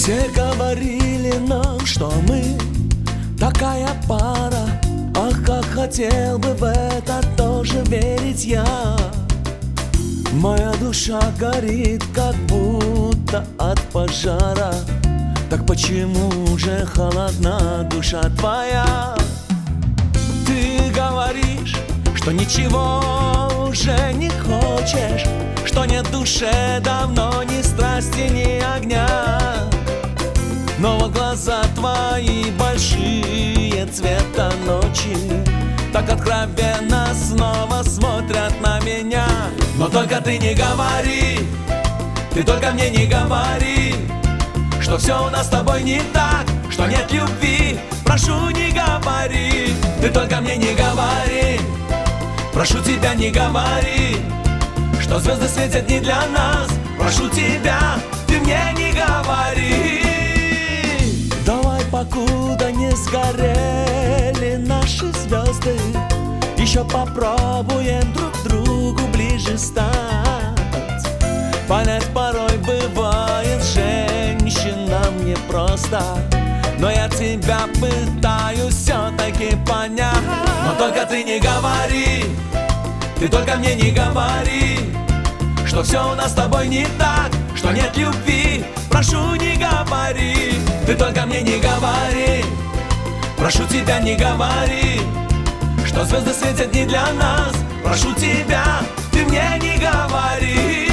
Все говорили нам, что мы такая пара. Ах, как хотел бы в это тоже верить я. Моя душа горит, как будто от пожара. Так почему же холодна душа твоя? Ты говоришь, что ничего уже не хочешь, что нет в душе давно ни страсти, ни огня. Но вот глаза твои большие цвета ночи так откровенно снова смотрят на меня. Но только ты не говори, ты только мне не говори, что все у нас с тобой не так, что нет любви. Прошу, не говори, ты только мне не говори, прошу тебя, не говори, что звезды светят не для нас. Прошу тебя, ты мне не говори. Давай, покуда не сгорели наши звезды, еще попробуем друг другу ближе стать. Понять порой бывает женщинам непросто, но я тебя пытаюсь все-таки понять. Но только ты не говори, ты только мне не говори, что все у нас с тобой не так, что нет любви. Прошу, не говори, ты только мне не говори, прошу тебя, не говори, что звезды светят не для нас. Прошу тебя, ты мне не говори.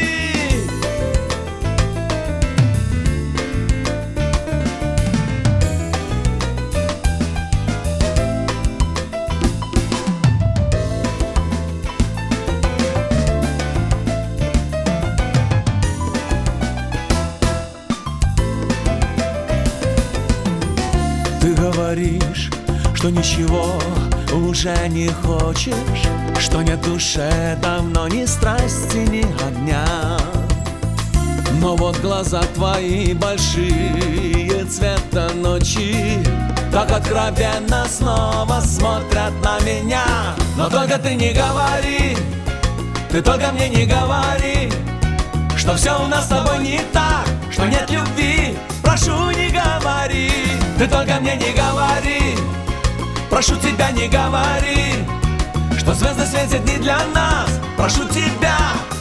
Ты говоришь, что ничего уже не хочешь, что нет в душе давно ни страсти, ни огня. Но вот глаза твои большие цвета ночи так откровенно снова смотрят на меня. Но только ты не говори, ты только мне не говори, что все у нас с тобой не так, что нет любви. Прошу, не говори, ты только мне не говори, прошу тебя, не говори, что звезды светят не для нас. Прошу тебя,